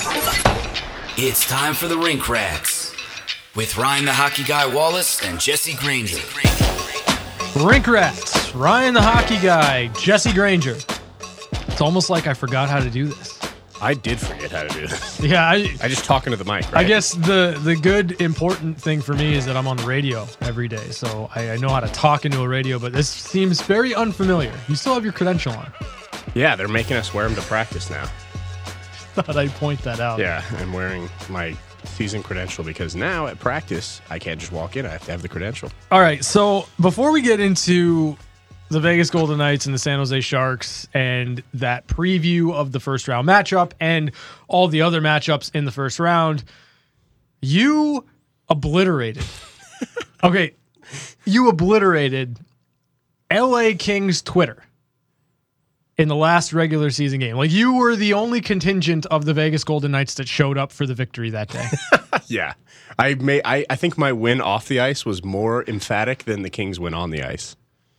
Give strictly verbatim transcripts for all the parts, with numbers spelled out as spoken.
It's time for the Rink Rats with Ryan the Hockey Guy Wallace and Jesse Granger. Rink Rats, Ryan the Hockey Guy, Jesse Granger. It's almost like I forgot how to do this. I did forget how to do this. Yeah, I, I just talk into the mic, right? I guess the, the good, important thing for me is that I'm on the radio every day, so I, I know how to talk into a radio, but this seems very unfamiliar. You still have your credential on. Yeah, they're making us wear them to practice now. Thought I'd point that out. Yeah, I'm wearing my season credential because now at practice, I can't just walk in. I have to have the credential. All right, so before we get into the Vegas Golden Knights and the San Jose Sharks and that preview of the first round matchup and all the other matchups in the first round, you obliterated. Okay, you obliterated L A Kings Twitter in the last regular season game. Like, you were the only contingent of the Vegas Golden Knights that showed up for the victory that day. Yeah. I may I, I think my win off the ice was more emphatic than the Kings win on the ice.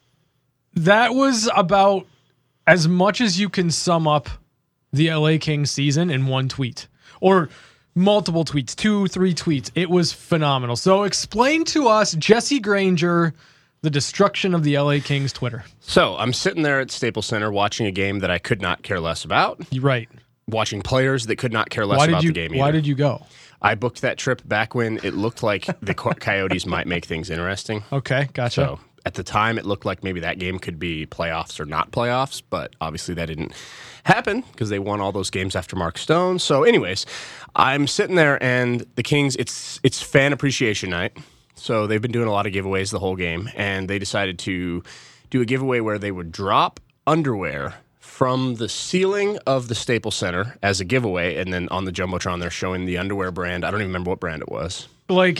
That was about as much as you can sum up the L A Kings season in one tweet. Or multiple tweets, two, three tweets. It was phenomenal. So explain to us, Jesse Granger, the destruction of the L A Kings Twitter. So I'm sitting there at Staples Center watching a game that I could not care less about. You're right. Watching players that could not care less why about did you, the game either. Why did you go? I booked that trip back when it looked like the Coyotes might make things interesting. Okay, gotcha. So at the time, it looked like maybe that game could be playoffs or not playoffs, but obviously that didn't happen because they won all those games after Mark Stone. So anyways, I'm sitting there and the Kings, it's it's fan appreciation night. So they've been doing a lot of giveaways the whole game, and they decided to do a giveaway where they would drop underwear from the ceiling of the Staples Center as a giveaway, and then on the Jumbotron, they're showing the underwear brand. I don't even remember what brand it was. Like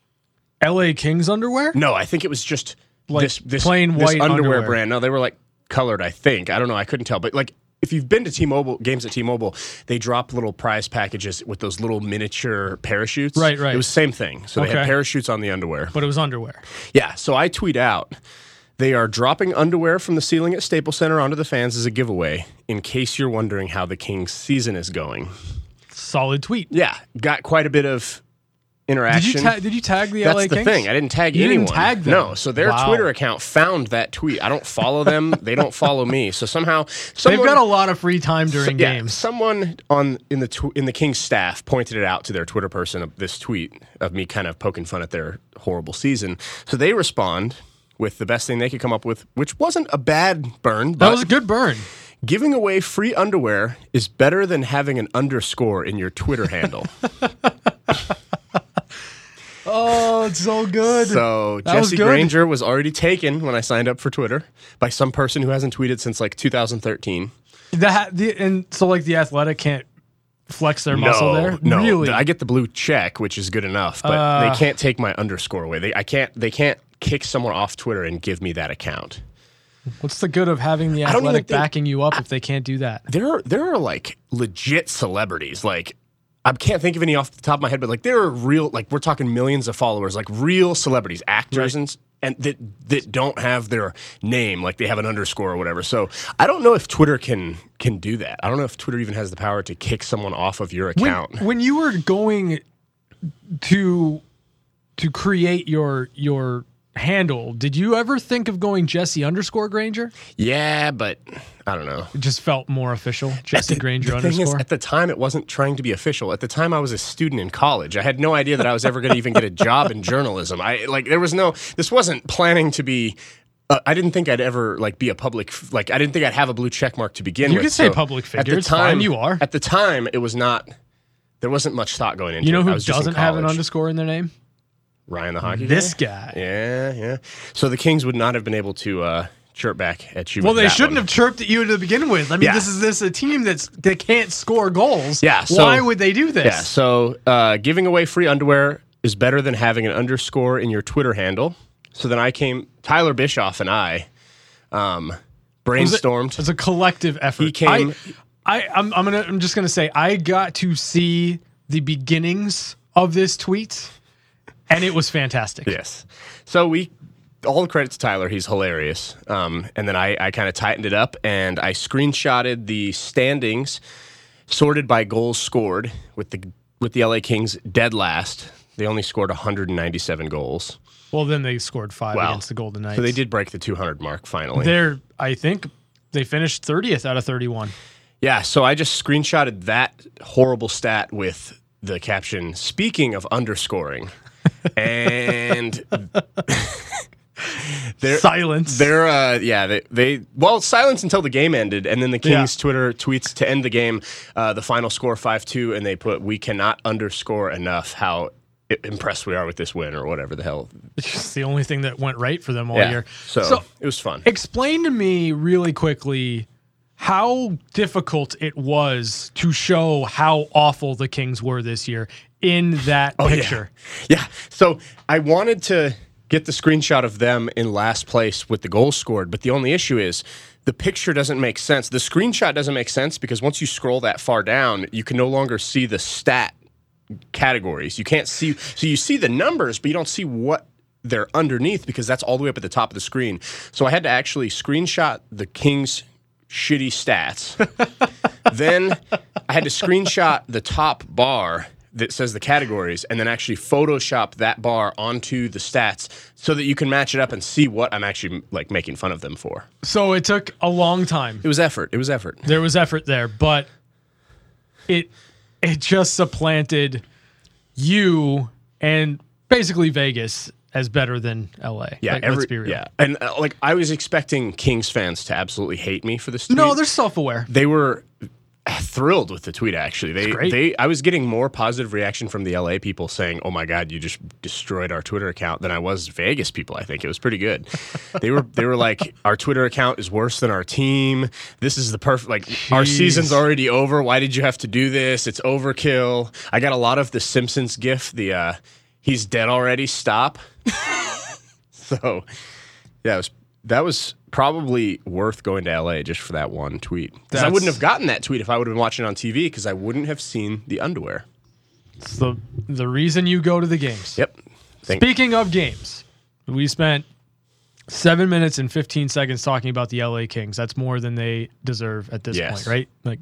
L A Kings underwear? No, I think it was just like this, this plain this white underwear, underwear brand. No, they were like colored, I think. I don't know. I couldn't tell. But like, if you've been to T-Mobile games at T-Mobile, they drop little prize packages with those little miniature parachutes. Right, right. It was the same thing. So they Okay. had parachutes on the underwear. But it was underwear. Yeah. So I tweet out, they are dropping underwear from the ceiling at Staples Center onto the fans as a giveaway, in case you're wondering how the Kings season is going. Solid tweet. Yeah. Got quite a bit of interaction. Did you, ta- did you tag the That's L A the Kings? thing. I didn't tag You anyone. didn't tag them? No. So their Wow. Twitter account found that tweet. I don't follow them. They don't follow me. So somehow someone, They've got a lot of free time during yeah, games. someone on in the tw- in the Kings staff pointed it out to their Twitter person of this tweet of me kind of poking fun at their horrible season. So they respond with the best thing they could come up with, which wasn't a bad burn. But That was a good burn. giving away free underwear is better than having an underscore in your Twitter handle. Oh, it's so good. So That was Jesse good. Granger was already taken when I signed up for Twitter by some person who hasn't tweeted since like two thousand thirteen. That the and so like the Athletic can't flex their muscle no, there. No, Really? I get the blue check, which is good enough, but Uh, they can't take my underscore away. They I can't they can't kick someone off Twitter and give me that account. What's the good of having the I don't even Athletic think- backing you up if they can't do that? There are there are like legit celebrities like. I can't think of any off the top of my head, but like there are real, like we're talking millions of followers, like real celebrities, actors, Right. and and that that don't have their name, like they have an underscore or whatever. So I don't know if Twitter can can do that. I don't know if Twitter even has the power to kick someone off of your When, account. when you were going to to create your your handle, did you ever think of going Jesse underscore Granger? Yeah, but I don't know. It just felt more official. Jesse The- Granger the thing is, underscore. at the time, it wasn't trying to be official. At the time, I was a student in college. I had no idea that I was ever going to even get a job in journalism. I like there was no. This wasn't planning to be. Uh, I didn't think I'd ever like be a public. Like I didn't think I'd have a blue check mark to begin You with. can say So public at figure. the It's fine, you are. At the time, it was not. There wasn't much thought going into You know it. I who was just in doesn't have an college. underscore in their name? Ryan the hockey. This guy? guy. Yeah, yeah. So the Kings would not have been able to uh, chirp back at you. Well, with they that shouldn't one. have chirped at you to begin with. I mean, Yeah. this is this a team that's that can't score goals. Yeah, so- Why would they do this? Yeah, so uh, giving away free underwear is better than having an underscore in your Twitter handle. So then I came, Tyler Bischoff and I um, brainstormed. It's a collective effort. He came- I, I I'm I'm gonna I'm just gonna say I got to see the beginnings of this tweet, and it was fantastic. Yes. So we, all the credit to Tyler, he's hilarious. Um, and then I, I kind of tightened it up and I screenshotted the standings sorted by goals scored, with the with the L A Kings dead last. They only scored one hundred ninety-seven goals. Well, then they scored five Wow. against the Golden Knights. So they did break the two hundred mark finally. They're, I think, they finished thirtieth out of thirty-one. Yeah, so I just screenshotted that horrible stat with the caption, speaking of underscoring. And they're, Silence. They're, uh, yeah, they, they, well, silence until the game ended. And then the Kings Yeah. Twitter tweets to end the game, uh, the final score five two, and they put, we cannot underscore enough how impressed we are with this win, or whatever the hell. It's just the only thing that went right for them all Yeah, year. so, So it was fun. explain to me really quickly how difficult it was to show how awful the Kings were this year in that Oh, yeah. picture. Yeah. So I wanted to get the screenshot of them in last place with the goals scored, but the only issue is the picture doesn't make sense. The screenshot doesn't make sense because once you scroll that far down, you can no longer see the stat categories. You can't see, so you see the numbers, but you don't see what they're underneath because that's all the way up at the top of the screen. So I had to actually screenshot the Kings' shitty stats. Then I had to screenshot the top bar that says the categories and then actually Photoshop that bar onto the stats so that you can match it up and see what I'm actually like making fun of them for. So it took a long time. It was effort. It was effort. There was effort there, but it it just supplanted you and basically Vegas as better than L A. Yeah, Like, every, let's be real. yeah. And uh, like I was expecting Kings fans to absolutely hate me for this tweet. No, they're self-aware. They were thrilled with the tweet. Actually, they great. they I was getting more positive reaction from the L A people saying, "Oh my God, you just destroyed our Twitter account," than I was Vegas people. I think it was pretty good. they were they were like, "Our Twitter account is worse than our team. This is the perfect like our Jeez. season's already over. Why did you have to do this? It's overkill." I got a lot of the Simpsons gif. The uh, he's dead already. Stop. So yeah, it was, that was probably worth going to L A just for that one tweet. Because I That's- wouldn't have gotten that tweet if I would have been watching it on T V because I wouldn't have seen the underwear. It's the the reason you go to the games. Yep. Thank- Speaking of games, we spent seven minutes and fifteen seconds talking about the L A Kings. That's more than they deserve at this Yes. point, right? Like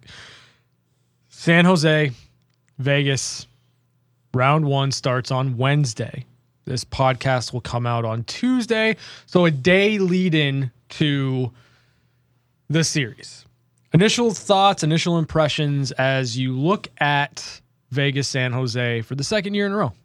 San Jose, Vegas, round one starts on Wednesday. This podcast will come out on Tuesday. So a day lead in to the series. Initial thoughts, initial impressions as you look at Vegas, San Jose for the second year in a row.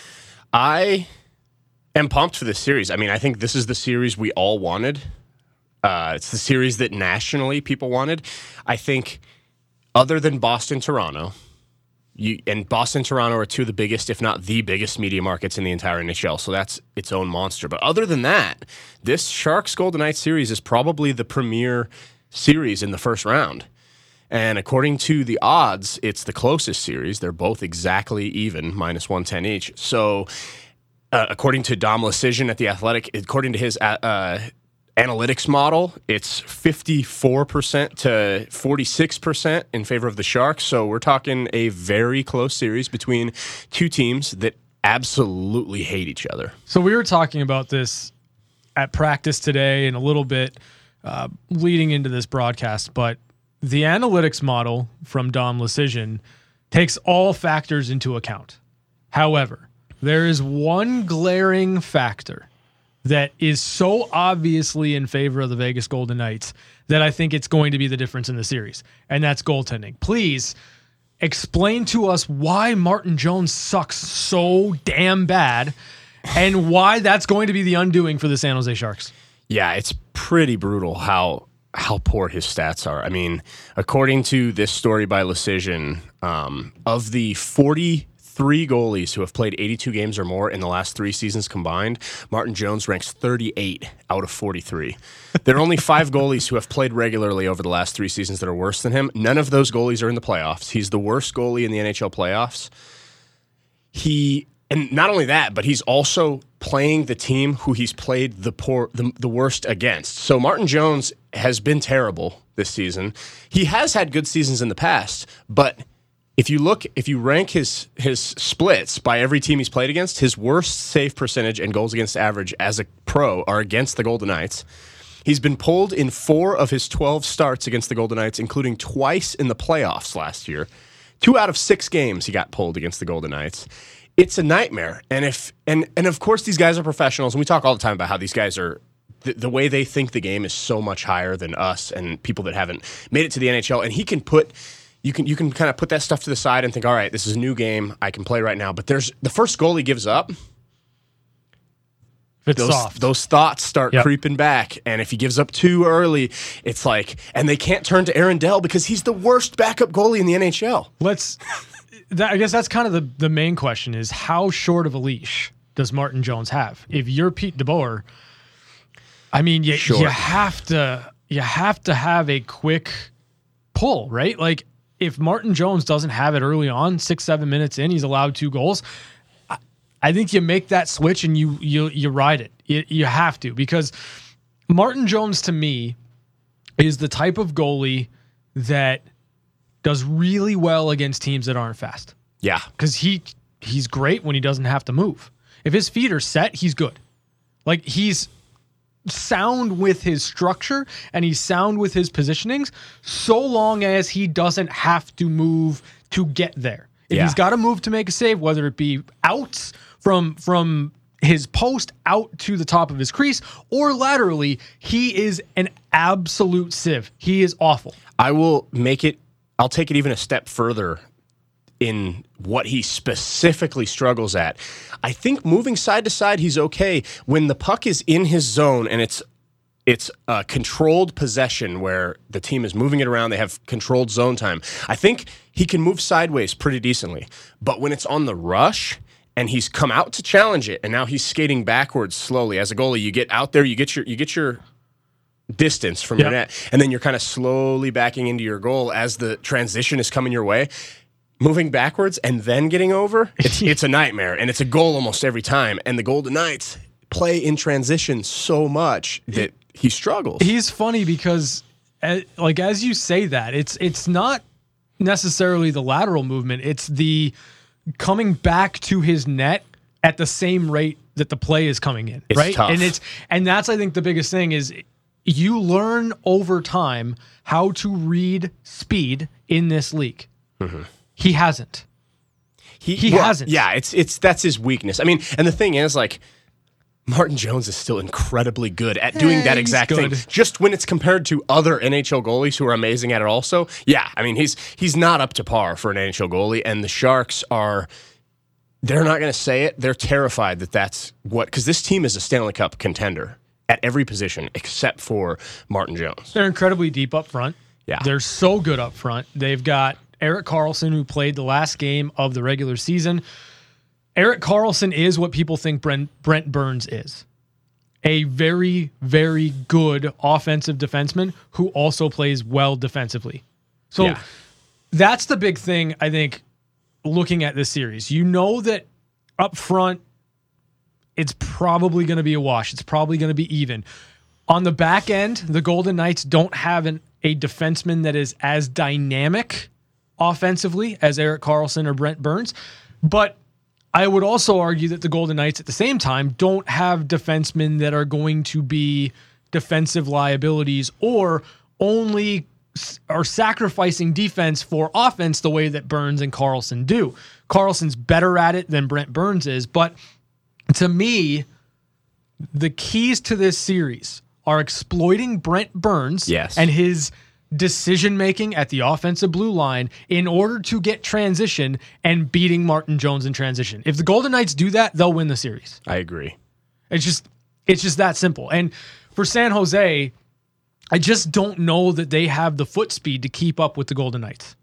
I am pumped for this series. I mean, I think this is the series we all wanted. Uh, it's the series that nationally people wanted. I think other than Boston, Toronto, You, and Boston, Toronto are two of the biggest, if not the biggest, media markets in the entire N H L. So that's its own monster. But other than that, this Sharks Golden Knights series is probably the premier series in the first round. And according to the odds, it's the closest series. They're both exactly even, minus one ten each. So uh, according to Dom Lucian at The Athletic, according to his uh, uh, analytics model, it's fifty-four percent to forty-six percent in favor of the Sharks. So we're talking a very close series between two teams that absolutely hate each other. So we were talking about this at practice today and a little bit uh, leading into this broadcast, but the analytics model from Dom Lucian takes all factors into account. However, there is one glaring factor that is so obviously in favor of the Vegas Golden Knights that I think it's going to be the difference in the series, and that's goaltending. Please explain to us why Martin Jones sucks so damn bad and why that's going to be the undoing for the San Jose Sharks. Yeah, it's pretty brutal how how poor his stats are. I mean, according to this story by Lucian, um, of the forty-three goalies who have played eighty-two games or more in the last three seasons combined, Martin Jones ranks thirty-eight out of forty-three. There are only five goalies who have played regularly over the last three seasons that are worse than him. None of those goalies are in the playoffs. He's the worst goalie in the N H L playoffs. He... And not only that, but he's also playing the team who he's played the poor, the, the worst against. So Martin Jones has been terrible this season. He has had good seasons in the past, but if you look, if you rank his his splits by every team he's played against, his worst save percentage and goals against average as a pro are against the Golden Knights. He's been pulled in four of his twelve starts against the Golden Knights, including twice in the playoffs last year. Two out of six games he got pulled against the Golden Knights. It's a nightmare. And if and and of course these guys are professionals, and we talk all the time about how these guys are the, the way they think the game is so much higher than us and people that haven't made it to the N H L. And he can put you can you can kind of put that stuff to the side and think, all right, this is a new game. I can play right now. But there's the first goal he gives up. It's those, soft. those thoughts start Yep. creeping back. And if he gives up too early, it's like, and they can't turn to Aaron Dell because he's the worst backup goalie in the N H L. Let's. That, I guess that's kind of the, the main question: is how short of a leash does Martin Jones have? If you're Pete DeBoer, I mean, you Short. you have to you have to have a quick pull, right? Like if Martin Jones doesn't have it early on, six seven minutes in, he's allowed two goals. I, I think you make that switch and you you you ride it. You, you have to, because Martin Jones to me is the type of goalie that does really well against teams that aren't fast. Yeah. Because he he's great when he doesn't have to move. If his feet are set, he's good. Like he's sound with his structure and he's sound with his positionings so long as he doesn't have to move to get there. If Yeah. he's got to move to make a save, whether it be outs from from his post out to the top of his crease or laterally, he is an absolute sieve. He is awful. I will make it, I'll take it even a step further in what he specifically struggles at. I think moving side to side, he's okay. When the puck is in his zone and it's it's a controlled possession where the team is moving it around, they have controlled zone time, I think he can move sideways pretty decently. But when it's on the rush and he's come out to challenge it and now he's skating backwards slowly, as a goalie, you get out there, you get your you get your distance from Yep. your net, and then you're kind of slowly backing into your goal as the transition is coming your way. Moving backwards and then getting over, it's, it's a nightmare, and it's a goal almost every time. And the Golden Knights play in transition so much that he struggles. He's funny because, uh, like as you say that, it's it's not necessarily the lateral movement; it's the coming back to his net at the same rate that the play is coming in, It's right? tough. And it's and that's I think the biggest thing is you learn over time how to read speed in this league. Mm-hmm. He hasn't. He, He hasn't. Yeah, it's it's that's his weakness. I mean, and the thing is, like, Martin Jones is still incredibly good at doing Eh, that he's exact thing. good. Just when it's compared to other N H L goalies who are amazing at it also, yeah, I mean, he's he's not up to par for an N H L goalie, and the Sharks are, they're not going to say it. They're terrified that that's what, because this team is a Stanley Cup contender at every position except for Martin Jones. They're incredibly deep up front. Yeah. They're so good up front. They've got Erik Karlsson, who played the last game of the regular season. Erik Karlsson is what people think Brent, Brent Burns is. A very, very good offensive defenseman who also plays well defensively. So Yeah. that's the big thing, I think, looking at this series. You know that up front, it's probably going to be a wash. It's probably going to be even. On the back end, the Golden Knights don't have an, a defenseman that is as dynamic offensively as Erik Karlsson or Brent Burns. But I would also argue that the Golden Knights at the same time don't have defensemen that are going to be defensive liabilities or only s- are sacrificing defense for offense the way that Burns and Karlsson do. Karlsson's better at it than Brent Burns is, but to me, the keys to this series are exploiting Brent Burns Yes. and his decision-making at the offensive blue line in order to get transition and beating Martin Jones in transition. If the Golden Knights do that, they'll win the series. I agree. It's just it's just that simple. And for San Jose, I just don't know that they have the foot speed to keep up with the Golden Knights.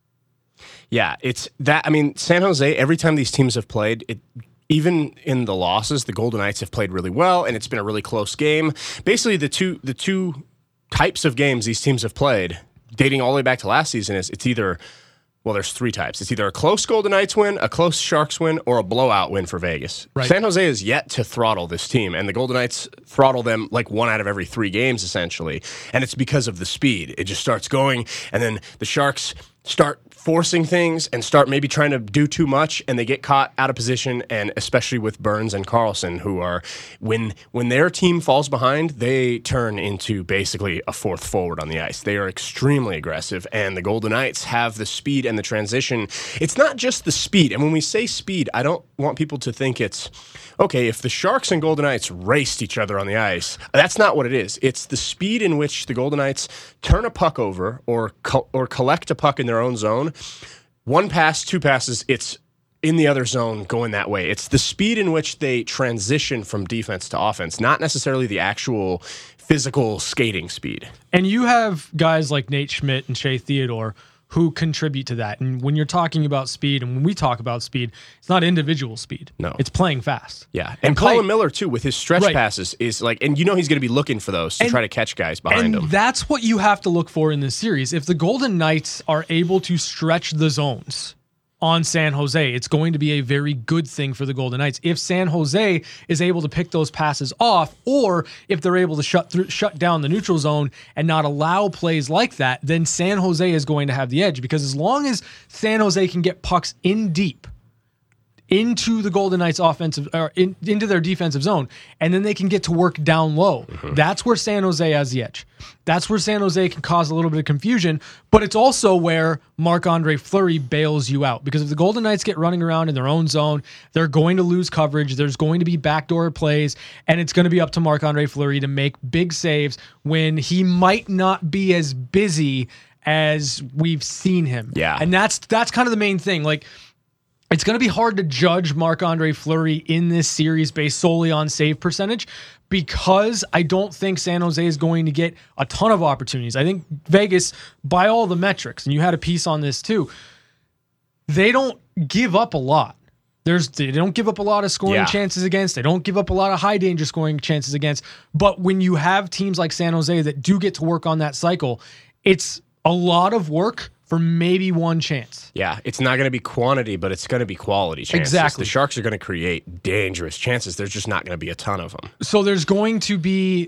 Yeah, it's that. I mean, San Jose, every time these teams have played, it, even in the losses, the Golden Knights have played really well, and it's been a really close game. Basically, the two the two types of games these teams have played, dating all the way back to last season, is it's either, well, there's three types. It's either a close Golden Knights win, a close Sharks win, or a blowout win for Vegas. Right. San Jose is yet to throttle this team, and the Golden Knights throttle them like one out of every three games, essentially. And it's because of the speed. It just starts going, and then the Sharks start forcing things and start maybe trying to do too much, and they get caught out of position, and especially with Burns and Karlsson, who are, when when their team falls behind, they turn into basically a fourth forward on the ice. They are extremely aggressive, and the Golden Knights have the speed and the transition. It's not just the speed, and when we say speed, I don't want people to think it's, okay, if the Sharks and Golden Knights raced each other on the ice, that's not what it is. It's the speed in which the Golden Knights turn a puck over or co- or collect a puck in their own zone. One pass, two passes, it's in the other zone going that way. It's the speed in which they transition from defense to offense, not necessarily the actual physical skating speed. And you have guys like Nate Schmidt and Shea Theodore who contribute to that. And when you're talking about speed, and when we talk about speed, it's not individual speed. No. It's playing fast. Yeah. And, And Colin play- Miller, too, with his stretch Right. passes, is like, and you know he's going to be looking for those to And- try to catch guys behind And him. that's what you have to look for in this series. If the Golden Knights are able to stretch the zones on San Jose, it's going to be a very good thing for the Golden Knights. If San Jose is able to pick those passes off, or if they're able to shut through, shut down the neutral zone and not allow plays like that, then San Jose is going to have the edge, because as long as San Jose can get pucks in deep into the Golden Knights offensive or in, into their defensive zone, and then they can get to work down low. Mm-hmm. That's where San Jose has the edge. That's where San Jose can cause a little bit of confusion, but it's also where Marc-Andre Fleury bails you out, because if the Golden Knights get running around in their own zone, they're going to lose coverage. There's going to be backdoor plays, and it's going to be up to Marc-Andre Fleury to make big saves when he might not be as busy as we've seen him. Yeah. And that's that's kind of the main thing. Like, it's going to be hard to judge Marc-Andre Fleury in this series based solely on save percentage, because I don't think San Jose is going to get a ton of opportunities. I think Vegas, by all the metrics, and you had a piece on this too, they don't give up a lot. There's they don't give up a lot of scoring Yeah. chances against. They don't give up a lot of high danger scoring chances against. But when you have teams like San Jose that do get to work on that cycle, it's a lot of work for maybe one chance. Yeah, it's not going to be quantity, but it's going to be quality chances. Exactly. The Sharks are going to create dangerous chances. There's just not going to be a ton of them. So there's going to be,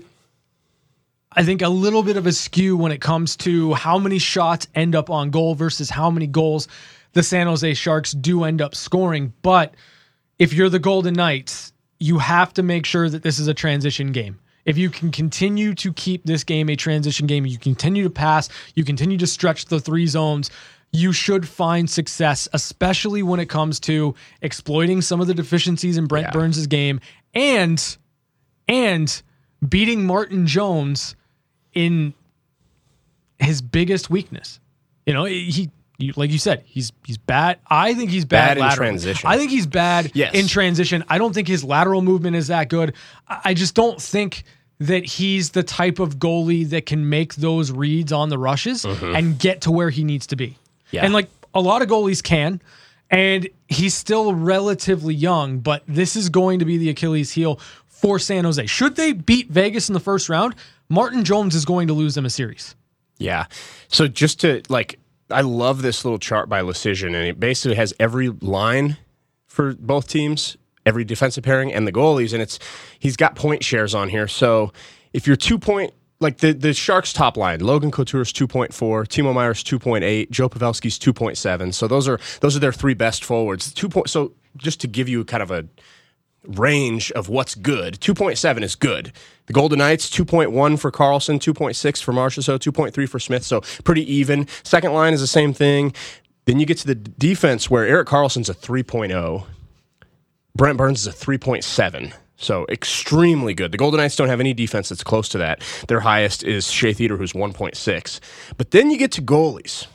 I think, a little bit of a skew when it comes to how many shots end up on goal versus how many goals the San Jose Sharks do end up scoring. But if you're the Golden Knights, you have to make sure that this is a transition game. If you can continue to keep this game a transition game, you continue to pass, you continue to stretch the three zones, you should find success, especially when it comes to exploiting some of the deficiencies in Brent Yeah. Burns' game and and beating Martin Jones in his biggest weakness. You know, he you, like you said, he's he's bad. I think he's bad, Bad in laterally. transition. I think he's bad Yes. in transition. I don't think his lateral movement is that good. I I just don't think that he's the type of goalie that can make those reads on the rushes and get to where he needs to be. Yeah. And like a lot of goalies can, and he's still relatively young, but this is going to be the Achilles heel for San Jose. Should they beat Vegas in the first round, Martin Jones is going to lose them a series. Yeah. So just to, like, I love this little chart by Lecision, and it basically has every line for both teams, every defensive pairing, and the goalies, and it's he's got point shares on here. So if you're two point, like the, the Sharks top line, Logan Couture's two point four, Timo Meier's two point eight, Joe Pavelski's two point seven. So those are those are their three best forwards. Two point. So just to give you kind of a range of what's good, two point seven is good. The Golden Knights, two point one for Karlsson, two point six for Marchessault, two point three for Smith, so pretty even. Second line is the same thing. Then you get to the defense where Erik Karlsson's a three point oh. Brent Burns is a three point seven. So extremely good. The Golden Knights don't have any defense that's close to that. Their highest is Shea Theodore, who's one point six. But then you get to goalies.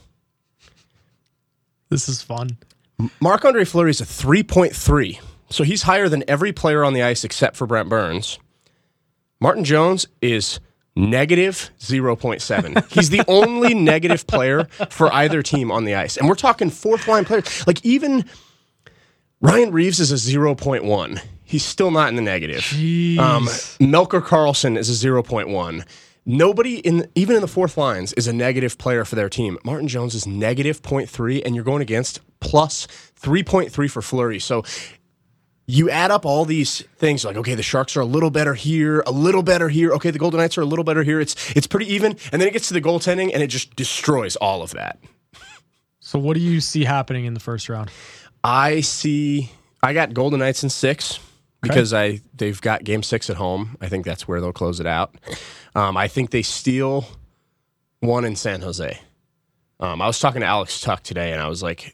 This is fun. Marc-Andre Fleury is a three point three. So he's higher than every player on the ice except for Brent Burns. Martin Jones is negative zero point seven. He's the only negative player for either team on the ice. And we're talking fourth line players. Like even Ryan Reeves is a zero point one. He's still not in the negative. Jeez. Um, Melker Karlsson is a zero point one. Nobody, in even in the fourth lines, is a negative player for their team. Martin Jones is negative zero point three, and you're going against plus three point three for Fleury. So you add up all these things, like, okay, the Sharks are a little better here, a little better here. Okay, the Golden Knights are a little better here. It's it's pretty even. And then it gets to the goaltending, and it just destroys all of that. So what do you see happening in the first round? I see. I got Golden Knights in six because okay. I they've got Game Six at home. I think that's where they'll close it out. Um, I think they steal one in San Jose. Um, I was talking to Alex Tuck today, and I was like,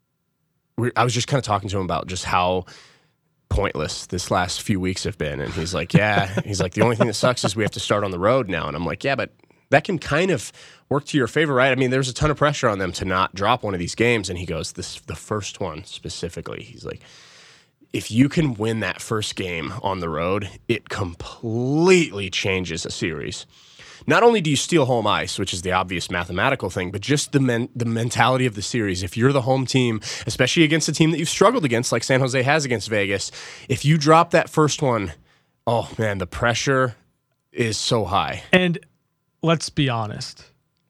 I was just kind of talking to him about just how pointless this last few weeks have been, and he's like, yeah, he's like, the only thing that sucks is we have to start on the road now, and I'm like, yeah, but that can kind of work to your favor, right? I mean, there's a ton of pressure on them to not drop one of these games. And he goes, this the first one specifically, he's like, if you can win that first game on the road, it completely changes a series. Not only do you steal home ice, which is the obvious mathematical thing, but just the men- the mentality of the series. If you're the home team, especially against a team that you've struggled against, like San Jose has against Vegas, if you drop that first one, oh man, the pressure is so high. And let's be honest.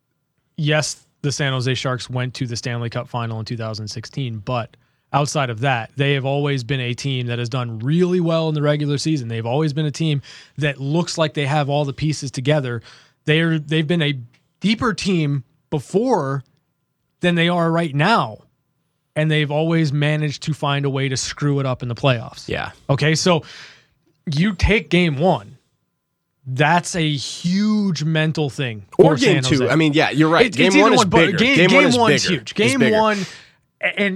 Yes, the San Jose Sharks went to the Stanley Cup final in two thousand sixteen, but outside of that, they have always been a team that has done really well in the regular season. They've always been a team that looks like they have all the pieces together. They're, they've been a deeper team before than they are right now, and they've always managed to find a way to screw it up in the playoffs. Yeah. Okay, so you take game one. That's a huge mental thing. Or game two. I mean, yeah, you're right. It's, game it's one is one, bigger. Game, game, game one is one's bigger. huge. Game one, and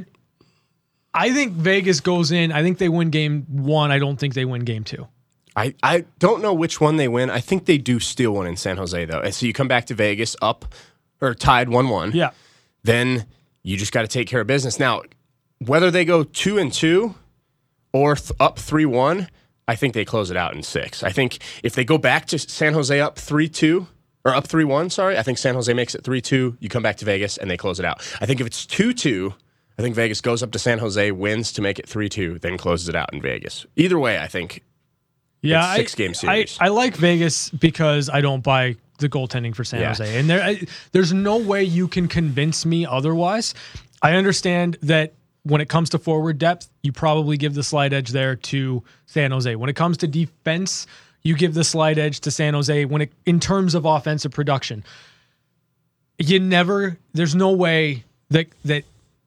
I think Vegas goes in. I think they win game one. I don't think they win game two. I, I don't know which one they win. I think they do steal one in San Jose, though. And so you come back to Vegas up or tied one one. Yeah. Then you just got to take care of business. Now, whether they go two and two or th- up three one, I think they close it out in six. I think if they go back to San Jose up three two, or up three one, sorry, I think San Jose makes it three two, you come back to Vegas, and they close it out. I think if it's two two, I think Vegas goes up to San Jose, wins to make it three two, then closes it out in Vegas. Either way, I think yeah, it's six-game series. I, I like Vegas because I don't buy the goaltending for San yeah. Jose. And there, I, there's no way you can convince me otherwise. I understand that when it comes to forward depth, you probably give the slight edge there to San Jose. When it comes to defense, you give the slight edge to San Jose. When it, in terms of offensive production, you never. There's no way that that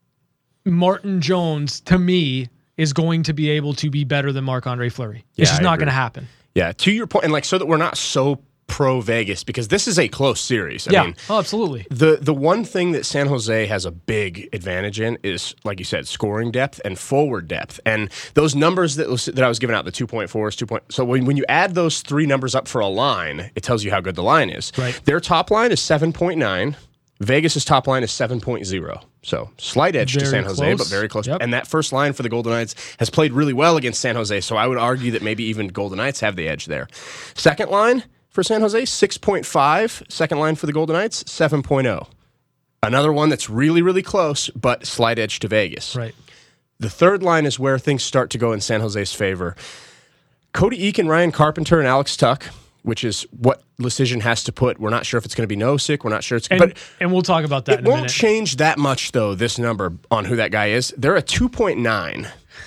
Martin Jones, to me, is going to be able to be better than Marc-Andre Fleury. It's Yeah, just I not agree. going to happen. Yeah, to your point, and like so that we're not so pro Vegas, because this is a close series. I yeah, mean, oh, absolutely. The the one thing that San Jose has a big advantage in is, like you said, scoring depth and forward depth. And those numbers that was, that I was giving out, the two point fours, two point. So when, when you add those three numbers up for a line, it tells you how good the line is. Right. Their top line is seven point nine. Vegas' top line is seven point oh. So slight edge Very to San Jose, close. but very close. Yep. And that first line for the Golden Knights has played really well against San Jose. So I would argue that maybe even Golden Knights have the edge there. Second line for San Jose, six point five. Second line for the Golden Knights, seven point oh. Another one that's really, really close, but slight edge to Vegas. Right. The third line is where things start to go in San Jose's favor. Cody Eakin, Ryan Carpenter, and Alex Tuck, which is what Decision has to put. We're not sure if it's going to be Nosek. We're not sure it's And, but and we'll talk about that it in a won't minute. change that much, though, this number on who that guy is. They're a two point nine.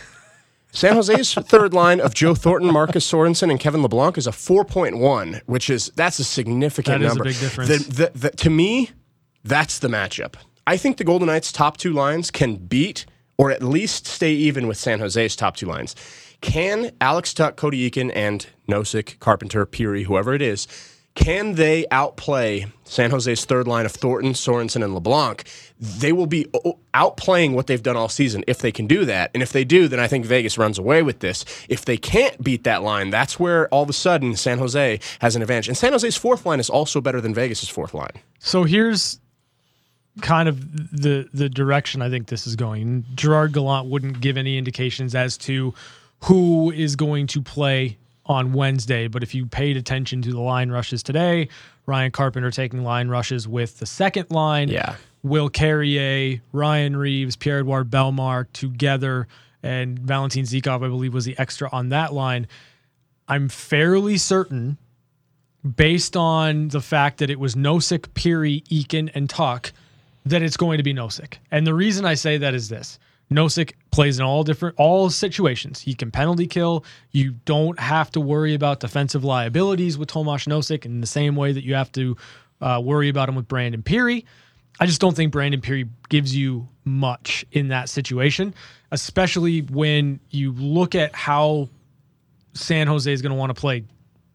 San Jose's third line of Joe Thornton, Marcus Sorensen, and Kevin LeBlanc is a four point one, which is that's a significant That is a number. big difference. The, the, the, to me, that's the matchup. I think the Golden Knights' top two lines can beat or at least stay even with San Jose's top two lines. Can Alex Tuck, Cody Eakin, and Nosek, Carpenter, Peary, whoever it is, can they outplay San Jose's third line of Thornton, Sorensen, and LeBlanc? They will be outplaying what they've done all season if they can do that. And if they do, then I think Vegas runs away with this. If they can't beat that line, that's where all of a sudden San Jose has an advantage. And San Jose's fourth line is also better than Vegas's fourth line. So here's kind of the the direction I think this is going. Gerard Gallant wouldn't give any indications as to who is going to play on Wednesday, but if you paid attention to the line rushes today, Ryan Carpenter taking line rushes with the second line. Yeah. Will Carrier, Ryan Reeves, Pierre-Edouard Bellemare together, and Valentin Zykov, I believe, was the extra on that line. I'm fairly certain, based on the fact that it was Nosek, Peary, Eakin, and Tuck, that it's going to be Nosek. And the reason I say that is this. Nosek plays in all different all situations. He can penalty kill. You don't have to worry about defensive liabilities with Tomas Nosek in the same way that you have to uh, worry about him with Brandon Peary. I just don't think Brandon Peary gives you much in that situation, especially when you look at how San Jose is going to want to play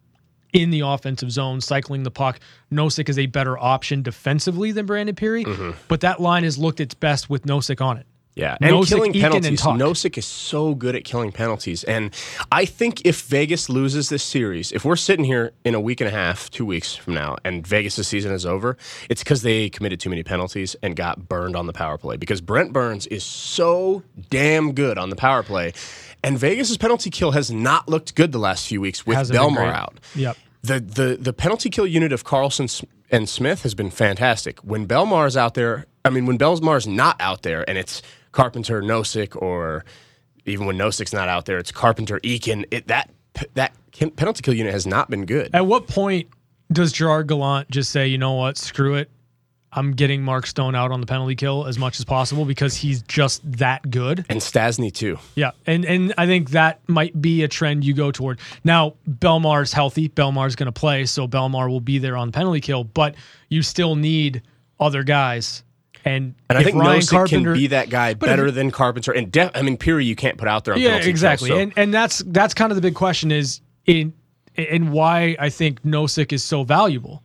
in the offensive zone, cycling the puck. Nosek is a better option defensively than Brandon Peary, mm-hmm. but that line has looked its best with Nosek on it. Yeah, and Nosek, killing Eakin, penalties. and Tuch. Nosek is so good at killing penalties. And I think if Vegas loses this series, if we're sitting here in a week and a half, two weeks from now, and Vegas' season is over, it's because they committed too many penalties and got burned on the power play. Because Brent Burns is so damn good on the power play. And Vegas' penalty kill has not looked good the last few weeks with Hasn't been Belmar great. out. Yep. The, the, the penalty kill unit of Carlson and Smith has been fantastic. When Belmar's out there, I mean, when Belmar's not out there and it's Carpenter, Nosek, or even when Nosek's not out there, it's Carpenter, Eakin. It, that that penalty kill unit has not been good. At what point does Gerard Gallant just say, you know what, screw it, I'm getting Mark Stone out on the penalty kill as much as possible because he's just that good? And Stasny, too. Yeah, and and I think that might be a trend you go toward. Now, Belmar's healthy. Belmar's going to play, so Belmar will be there on the penalty kill, but you still need other guys. And, and I think Ryan Nosek Carpenter, can be that guy better if, than Carpenter. And def, I mean, Peary, you can't put out there on yeah, penalty exactly. kill, so. And and that's that's kind of the big question is in and why I think Nosek is so valuable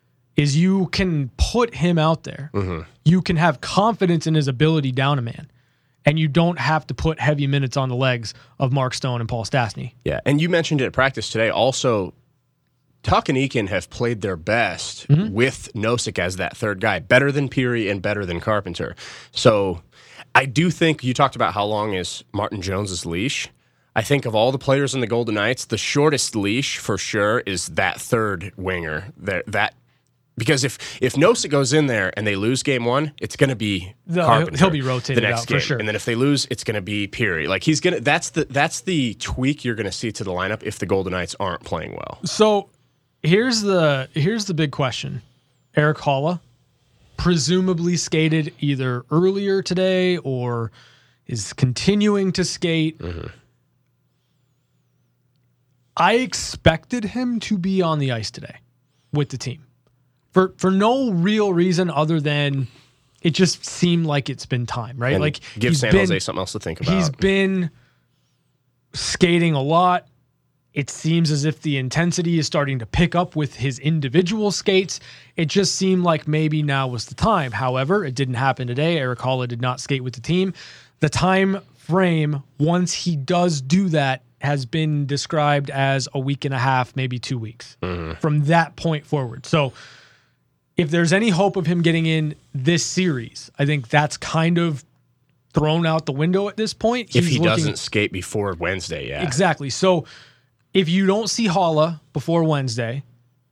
is you can put him out there. Mm-hmm. You can have confidence in his ability down a man. And you don't have to put heavy minutes on the legs of Mark Stone and Paul Stastny. Yeah, and you mentioned it at practice today. Also, Tuch and Eakin have played their best mm-hmm. with Nosek as that third guy, better than Peary and better than Carpenter. So I do think you talked about how long is Martin Jones's leash. I think of all the players in the Golden Knights, the shortest leash for sure is that third winger. That, that because if if Nosek goes in there and they lose game one, it's going to be the, Carpenter. He'll be rotated the next out game. for sure. And then if they lose, it's going to be Peary. Like he's gonna. That's the that's the tweak you're going to see to the lineup if the Golden Knights aren't playing well. So. Here's the here's the big question. Erik Haula presumably skated either earlier today or is continuing to skate. Mm-hmm. I expected him to be on the ice today with the team for for no real reason other than it just seemed like it's been time, right? And like give San been, Jose something else to think about. He's been skating a lot. It seems as if the intensity is starting to pick up with his individual skates. It just seemed like maybe now was the time. However, it didn't happen today. Erik Haula did not skate with the team. The time frame, once he does do that, has been described as a week and a half, maybe two weeks mm-hmm. from that point forward. So if there's any hope of him getting in this series, I think that's kind of thrown out the window at this point. If He's he looking, doesn't skate before Wednesday, yeah. Exactly. So if you don't see Haula before Wednesday,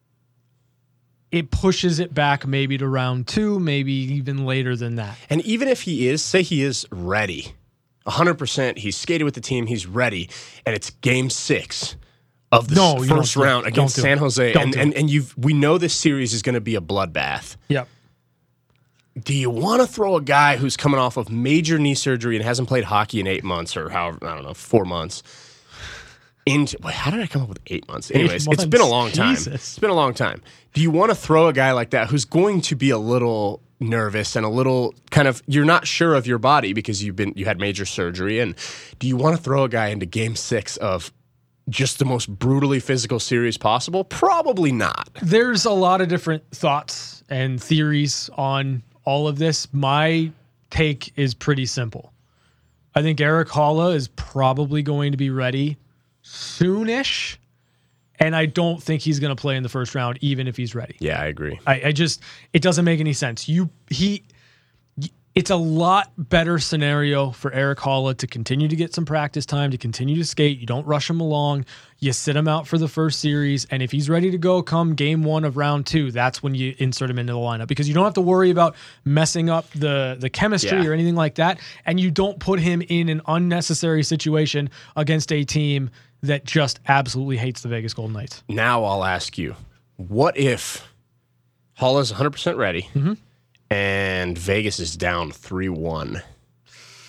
it pushes it back maybe to round two, maybe even later than that. And even if he is, say he is ready, one hundred percent, he's skated with the team, he's ready, and it's game six of the no, first round against San Jose, don't and, and, and you've we know this series is going to be a bloodbath. Yep. Do you want to throw a guy who's coming off of major knee surgery and hasn't played hockey in eight months or however, I don't know, four months, into, wait, how did I come up with eight months? Anyways, eight months. It's been a long time. Jesus. It's been a long time. Do you want to throw a guy like that who's going to be a little nervous and a little kind of, you're not sure of your body because you've been, you had major surgery, and do you want to throw a guy into game six of just the most brutally physical series possible? Probably not. There's a lot of different thoughts and theories on all of this. My take is pretty simple. I think Erik Haula is probably going to be ready soonish, and I don't think he's going to play in the first round, even if he's ready. Yeah, I agree. I, I just, it doesn't make any sense. You, he, it's a lot better scenario for Erik Haula to continue to get some practice time, to continue to skate. You don't rush him along. You sit him out for the first series, and if he's ready to go come game one of round two, that's when you insert him into the lineup, because you don't have to worry about messing up the, the chemistry yeah. or anything like that, and you don't put him in an unnecessary situation against a team that just absolutely hates the Vegas Golden Knights. Now I'll ask you, what if Haula's one hundred percent ready mm-hmm. and Vegas is down three one?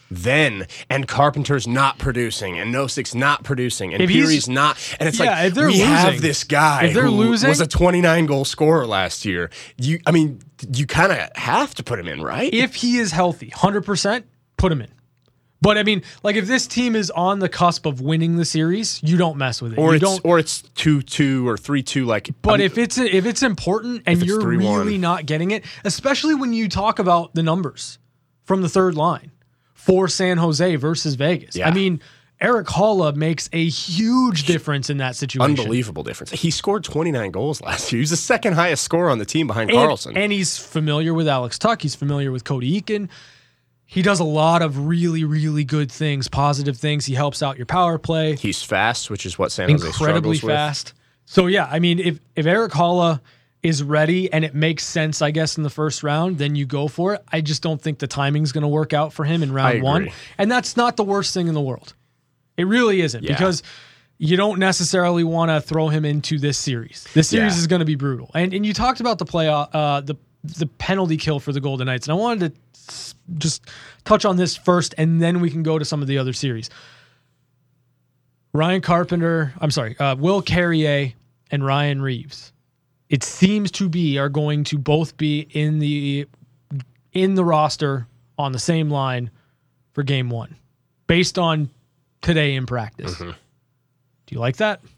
then, and Carpenter's not producing, and Nosik's not producing, and If he's- Peary's not, and it's Yeah, like if they're we have losing- this guy if they're who losing- was a twenty-nine goal scorer last year. You, I mean, you kind of have to put him in, right? If he is healthy, one hundred percent, put him in. But I mean, like if this team is on the cusp of winning the series, you don't mess with it. or you it's don't. or it's two two or three two. Like, But I'm- if it's if it's important and it's you're three one. really not getting it, especially when you talk about the numbers from the third line for San Jose versus Vegas. Yeah. I mean, Eric Halla makes a huge difference in that situation. unbelievable difference. He scored twenty-nine goals last year. He was the second highest scorer on the team behind And, Carlson. and he's familiar with Alex Tuck. He's familiar with Cody Eakin. He does a lot of really, really good things, positive things. He helps out your power play. He's fast, which is what San Jose Incredibly struggles with. fast. So yeah, I mean, if if Eric Halla is ready and it makes sense, I guess, in the first round, then you go for it. I just don't think the timing's going to work out for him in round I one, agree. and that's not the worst thing in the world. It really isn't Yeah. because you don't necessarily want to throw him into this series. This series Yeah. is going to be brutal, and and you talked about the play, uh, the the penalty kill for the Golden Knights, and I wanted to s- just touch on this first, and then we can go to some of the other series. Ryan Carpenter, I'm sorry, uh, Will Carrier and Ryan Reeves, it seems to be are going to both be in the in the roster on the same line for game one, based on today in practice. Mm-hmm. Do you like that?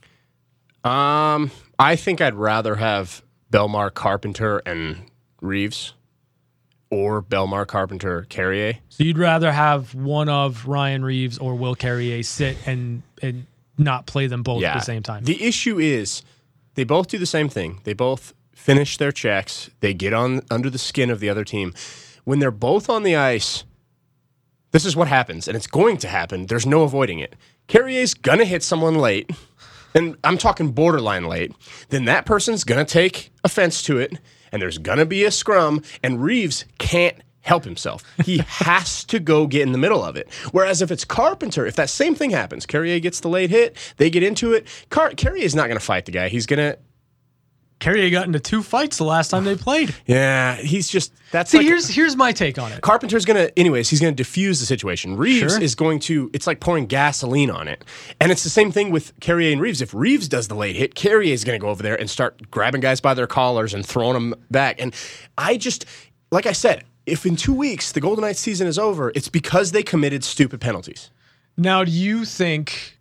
Um, I think I'd rather have Belmar, Carpenter, and Reeves, or Belmar, Carpenter, Carrier. So you'd rather have one of Ryan Reeves or Will Carrier sit and and not play them both at the same time. The issue is they both do the same thing. They both finish their checks. They get on under the skin of the other team. When they're both on the ice, this is what happens, and it's going to happen. There's no avoiding it. Carrier's going to hit someone late, and I'm talking borderline late. Then that person's going to take offense to it, and there's going to be a scrum, and Reeves can't help himself. He has to go get in the middle of it. Whereas if it's Carpenter, if that same thing happens, Carrier gets the late hit, they get into it, Car- Carrier's not going to fight the guy. He's going to... Carrier got into two fights the last time they played. Yeah, he's just... That's See, like, here's here's my take on it. Carpenter's going to... Anyways, he's going to diffuse the situation. Reeves Sure. is going to... It's like pouring gasoline on it. And it's the same thing with Carrier and Reeves. If Reeves does the late hit, Carrier is going to go over there and start grabbing guys by their collars and throwing them back. And I just... Like I said, if in two weeks the Golden Knights season is over, it's because they committed stupid penalties. Now, do you think,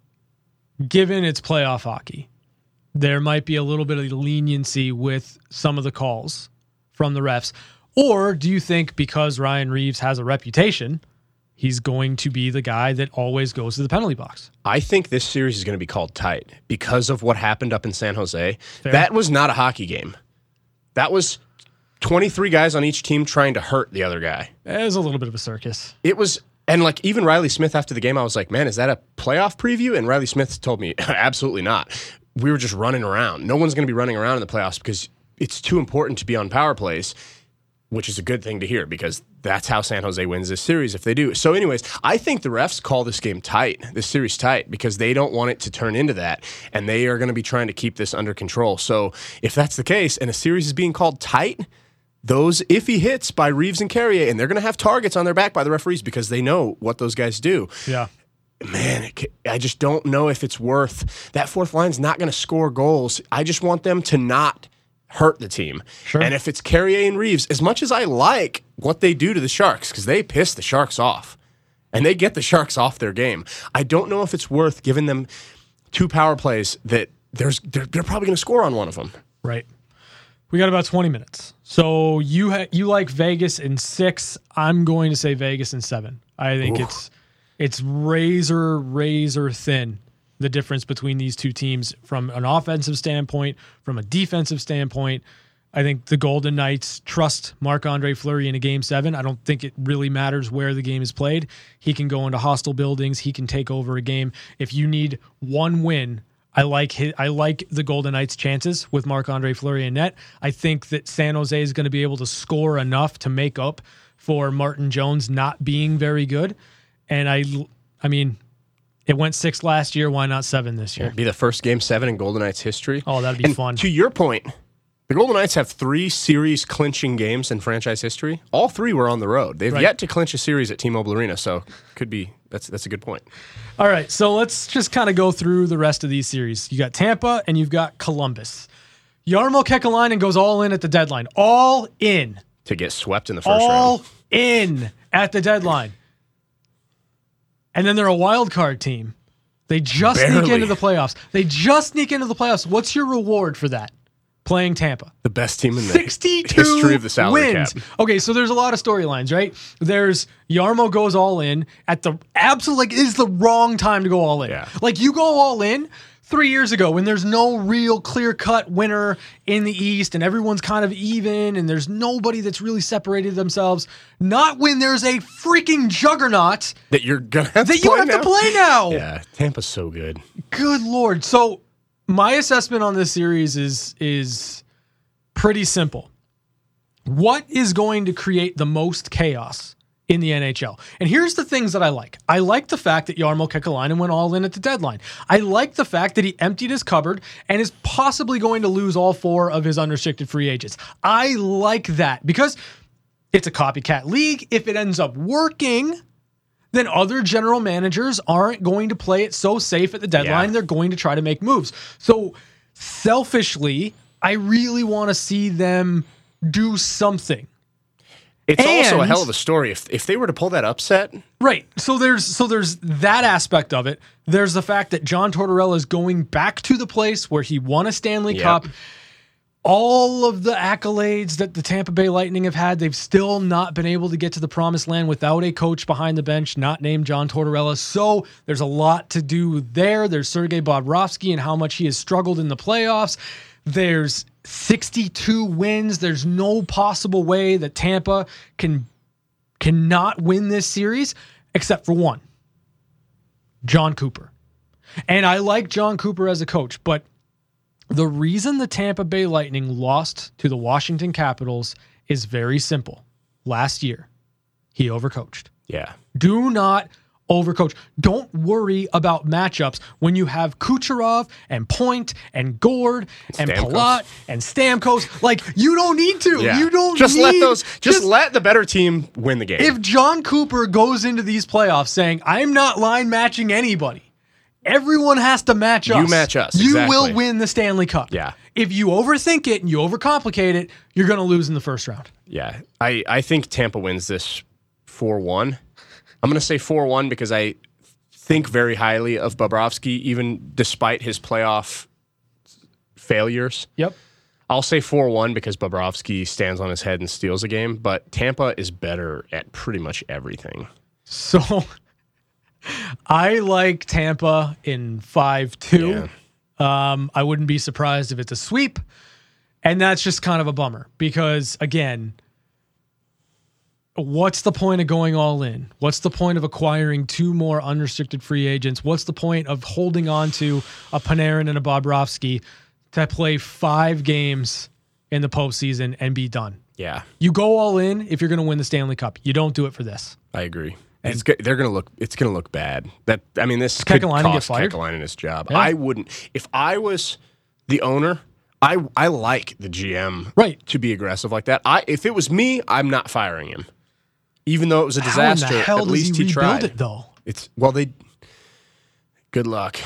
given it's playoff hockey, there might be a little bit of leniency with some of the calls from the refs? Or do you think because Ryan Reeves has a reputation, he's going to be the guy that always goes to the penalty box? I think this series is going to be called tight because of what happened up in San Jose. That was not a hockey game. That was twenty-three guys on each team trying to hurt the other guy. It was a little bit of a circus. It was, and like even Riley Smith after the game, I was like, man, is that a playoff preview? And Riley Smith told me, absolutely not. We were just running around. No one's going to be running around in the playoffs because it's too important to be on power plays, which is a good thing to hear because that's how San Jose wins this series if they do. So anyways, I think the refs call this game tight, this series tight, because they don't want it to turn into that, and they are going to be trying to keep this under control. So if that's the case and a series is being called tight, those iffy hits by Reeves and Carrier, and they're going to have targets on their back by the referees because they know what those guys do. Yeah. Man, it, ca- I just don't know if it's worth that fourth line's not going to score goals. I just want them to not hurt the team. Sure. And if it's Carrier and Reeves, as much as I like what they do to the Sharks, because they piss the Sharks off and they get the Sharks off their game, I don't know if it's worth giving them two power plays that there's they're, they're probably going to score on one of them. Right. We got about twenty minutes. So you ha- you like Vegas in six. I'm going to say Vegas in seven. I think Ooh. it's it's razor, razor thin, the difference between these two teams from an offensive standpoint, from a defensive standpoint. I think the Golden Knights trust Marc-Andre Fleury in a game seven. I don't think it really matters where the game is played. He can go into hostile buildings. He can take over a game. If you need one win, I like his, I like the Golden Knights' chances with Marc-Andre Fleury in net. I think that San Jose is going to be able to score enough to make up for Martin Jones not being very good. And I, I mean, it went six last year. Why not seven this year? It'd be the first game seven in Golden Knights history. Oh, that'd be And fun. To your point, The Golden Knights have three series clinching games in franchise history. All three were on the road. They've Right. yet to clinch a series at T-Mobile Arena, so could be that's that's a good point. All right, so let's just kind of go through the rest of these series. You got Tampa and you've got Columbus. Jarmo Kekalainen goes all in at the deadline. All in. To get swept in the first all round. in at the deadline. And then they're a wild card team. They just sneak Barely. into the playoffs. They just sneak into the playoffs. What's your reward for that? Playing Tampa. The best team in the sixty-two history of the salary wins. cap. Okay, so there's a lot of storylines, right? There's Jarmo goes all in at the absolute, like, is the wrong time to go all in. Yeah. Like, you go all in three years ago when there's no real clear-cut winner in the East and everyone's kind of even and there's nobody that's really separated themselves. Not when there's a freaking juggernaut That you're gonna have that to you play have now. to play now. Yeah, Tampa's so good. Good Lord. So my assessment on this series is is pretty simple. What is going to create the most chaos in the N H L? And here's the things that I like. I like the fact that Jarmo Kekalainen went all in at the deadline. I like the fact that he emptied his cupboard and is possibly going to lose all four of his unrestricted free agents. I like that because it's a copycat league. If it ends up working, then other general managers aren't going to play it so safe at the deadline. Yeah. They're going to try to make moves. So selfishly, I really want to see them do something. It's also a And- hell of a story. If if they were to pull that upset, Right. So there's so there's that aspect of it. There's the fact that John Tortorella is going back to the place where he won a Stanley Yep. Cup. All of the accolades that the Tampa Bay Lightning have had, they've still not been able to get to the promised land without a coach behind the bench, not named John Tortorella. So there's a lot to do there. There's Sergei Bobrovsky and how much he has struggled in the playoffs. There's sixty-two wins. There's no possible way that Tampa can cannot win this series except for one. John Cooper. And I like John Cooper as a coach, but the reason the Tampa Bay Lightning lost to the Washington Capitals is very simple. Last year, he overcoached. yeah. Do not overcoach. Don't worry about matchups when you have Kucherov and Point and Gord and Stamkos. Palat and Stamkos. Like, you don't need to. Yeah. You don't just need, let those just, let the better team win the game. if John Cooper goes into these playoffs saying, I'm not line matching anybody, everyone has to match us. You match us, You exactly. will win the Stanley Cup. Yeah. If you overthink it and you overcomplicate it, you're going to lose in the first round. yeah. I, I think Tampa wins this four one. I'm going to say four one because I think very highly of Bobrovsky, even despite his playoff failures. Yep. I'll say four one because Bobrovsky stands on his head and steals a game, but Tampa is better at pretty much everything. So I like Tampa in five two. Um, I wouldn't be surprised if it's a sweep. And that's just kind of a bummer because, again, what's the point of going all in? What's the point of acquiring two more unrestricted free agents? What's the point of holding on to a Panarin and a Bobrovsky to play five games in the postseason and be done? Yeah, You go all in if you're going to win the Stanley Cup. You don't do it for this. I agree. It's go- they're gonna look. It's gonna look bad. That I mean, this Does could Kekalainen get cost fired? Kekalainen his job. Yeah. I wouldn't. If I was the owner, I I like the G M Right. to be aggressive like that. I if it was me, I'm not firing him, even though it was a How in disaster. the hell At does least he he, rebuild tried. it, though? It's well, they. Good luck.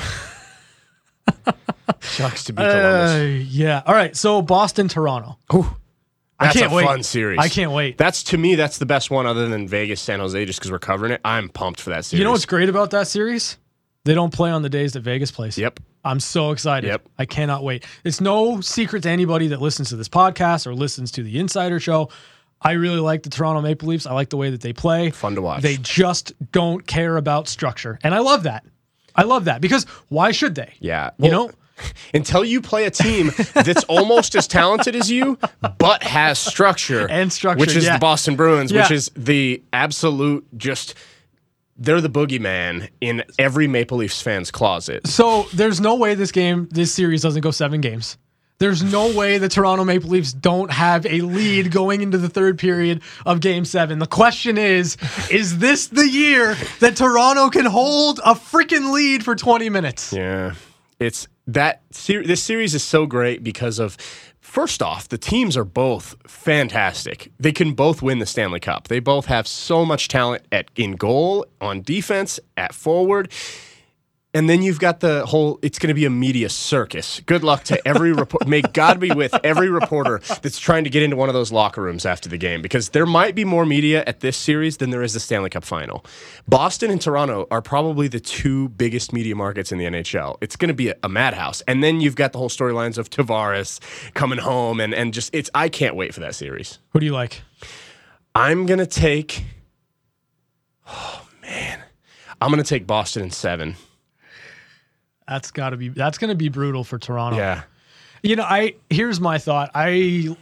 Sucks to be Columbus. Uh, yeah. All right. So Boston, Toronto. Ooh, I that's can't a wait. fun series. I can't wait. That's to me. That's the best one, other than Vegas, San Jose, just because we're covering it. I'm pumped for that series. You know what's great about that series? They don't play on the days that Vegas plays. Yep. I'm so excited. Yep. I cannot wait. It's no secret to anybody that listens to this podcast or listens to the Insider Show. I really like the Toronto Maple Leafs. I like the way that they play. Fun to watch. They just don't care about structure. And I love that. I love that because why should they? Yeah. You Well, know? until you play a team that's almost as talented as you, but has structure. And structure, Which is yeah. the Boston Bruins, Yeah. which is the absolute just, they're the boogeyman in every Maple Leafs fan's closet. So there's no way this game, this series doesn't go seven games. There's no way the Toronto Maple Leafs don't have a lead going into the third period of game seven. The question is, is this the year that Toronto can hold a freaking lead for twenty minutes? Yeah. It's that ser- this series is so great because of first off, the teams are both fantastic. They can both win the Stanley Cup. They both have so much talent at in goal, on defense, at forward. And then you've got the whole, it's going to be a media circus. Good luck to every report. May God be with every reporter that's trying to get into one of those locker rooms after the game, because there might be more media at this series than there is the Stanley Cup final. Boston and Toronto are probably the two biggest media markets in the N H L. It's going to be a, a madhouse. And then you've got the whole storylines of Tavares coming home and, and just, it's, I can't wait for that series. Who do you like? I'm going to take, oh man, I'm going to take Boston in seven. That's got to be, that's going to be brutal for Toronto. Yeah. You know, I, here's my thought. I,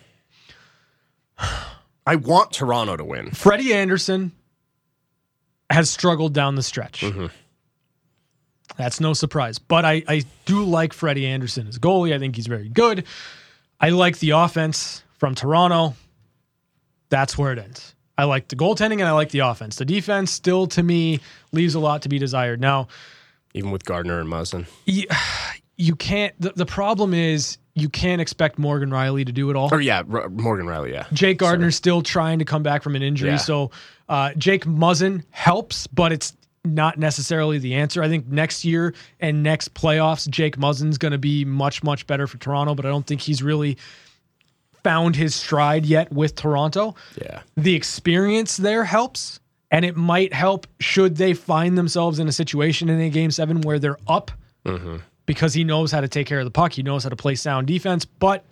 I want Toronto to win. Freddie Anderson has struggled down the stretch. Mm-hmm. That's no surprise. But I, I do like Freddie Anderson as goalie. I think he's very good. I like the offense from Toronto. That's where it ends. I like the goaltending and I like the offense. The defense still, to me, leaves a lot to be desired. Now, even with Gardner and Muzzin. You, you can't, the, the problem is you can't expect Morgan Riley to do it all. Or yeah, R- Morgan Riley, yeah. Jake Gardner's Sorry. still trying to come back from an injury. Yeah. So uh, Jake Muzzin helps, but it's not necessarily the answer. I think next year and next playoffs, Jake Muzzin's going to be much, much better for Toronto, but I don't think he's really found his stride yet with Toronto. Yeah. The experience there helps. And it might help should they find themselves in a situation in a game seven where they're up mm-hmm. because he knows how to take care of the puck. He knows how to play sound defense. But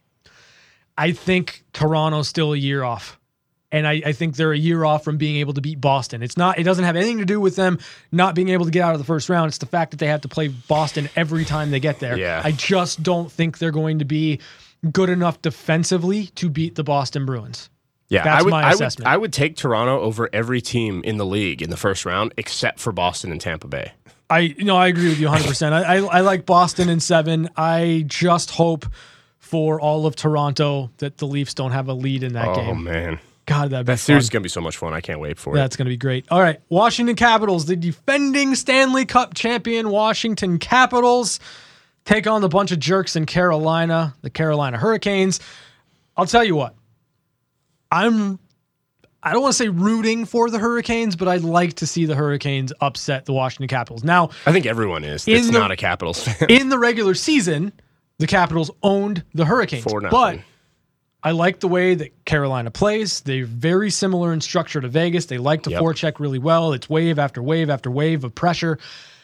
I think Toronto's still a year off. And I, I think they're a year off from being able to beat Boston. It's not, it doesn't have anything to do with them not being able to get out of the first round. It's the fact that they have to play Boston every time they get there. Yeah. I just don't think they're going to be good enough defensively to beat the Boston Bruins. Yeah, That's I would, my I assessment. would, I would take Toronto over every team in the league in the first round, except for Boston and Tampa Bay. I you know I agree with you one hundred percent. I, I I like Boston in seven. I just hope for all of Toronto that the Leafs don't have a lead in that oh, game. Oh man, God, that'd be that fun. series is gonna be so much fun. I can't wait for That's it. gonna be great. All right, Washington Capitals, the defending Stanley Cup champion Washington Capitals, take on the bunch of jerks in Carolina, the Carolina Hurricanes. I'll tell you what, I'm. I don't want to say rooting for the Hurricanes, but I'd like to see the Hurricanes upset the Washington Capitals. Now, I think everyone is. It's the, not a Capitals fan. In the regular season, the Capitals owned the Hurricanes. Four nothing. But I like the way that Carolina plays. They're very similar in structure to Vegas. They like to Yep. forecheck really well. It's wave after wave after wave of pressure.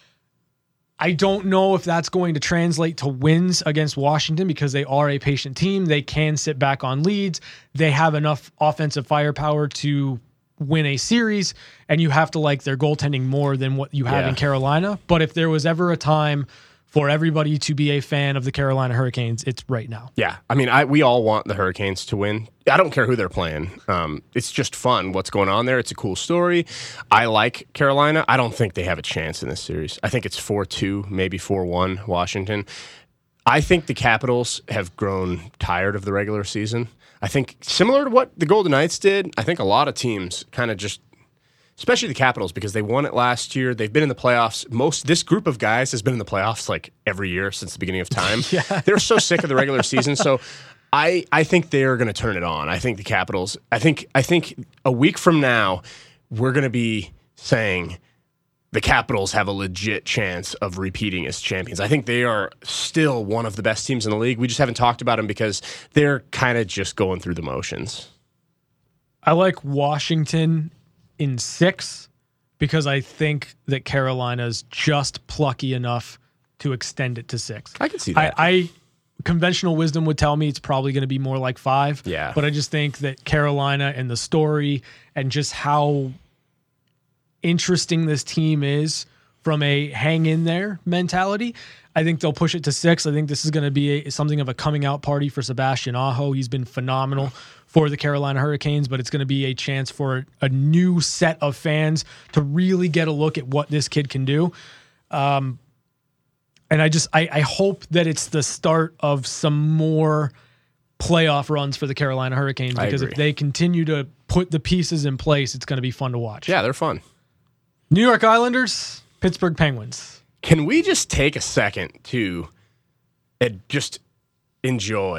I don't know if that's going to translate to wins against Washington because they are a patient team. They can sit back on leads. They have enough offensive firepower to win a series, and you have to like their goaltending more than what you have Yeah. in Carolina. But if there was ever a time for everybody to be a fan of the Carolina Hurricanes, it's right now. Yeah, I mean, I we all want the Hurricanes to win. I don't care who they're playing. Um, it's just fun. What's going on there? It's a cool story. I like Carolina. I don't think they have a chance in this series. I think it's four two, maybe four one Washington. I think the Capitals have grown tired of the regular season. I think similar to what the Golden Knights did, I think a lot of teams kind of just, especially the Capitals, because they won it last year. They've been in the playoffs. Most this group of guys has been in the playoffs like every year since the beginning of time. Yeah. They're so sick of the regular season. So I I think they're going to turn it on. I think the Capitals. I think I think a week from now we're going to be saying the Capitals have a legit chance of repeating as champions. I think they are still one of the best teams in the league. We just haven't talked about them because they're kind of just going through the motions. I like Washington in six because I think that Carolina's just plucky enough to extend it to six. I can see that. I, I conventional wisdom would tell me it's probably going to be more like five. Yeah. But I just think that Carolina and the story and just how interesting this team is from a hang in there mentality, I think they'll push it to six. I think this is going to be a, something of a coming out party for Sebastian Aho. He's been phenomenal for the Carolina Hurricanes, but it's going to be a chance for a new set of fans to really get a look at what this kid can do. Um, and I just, I, I hope that it's the start of some more playoff runs for the Carolina Hurricanes, I because if agree. they continue to put the pieces in place, it's going to be fun to watch. Yeah, they're fun. New York Islanders, Pittsburgh Penguins. Can we just take a second to uh, just enjoy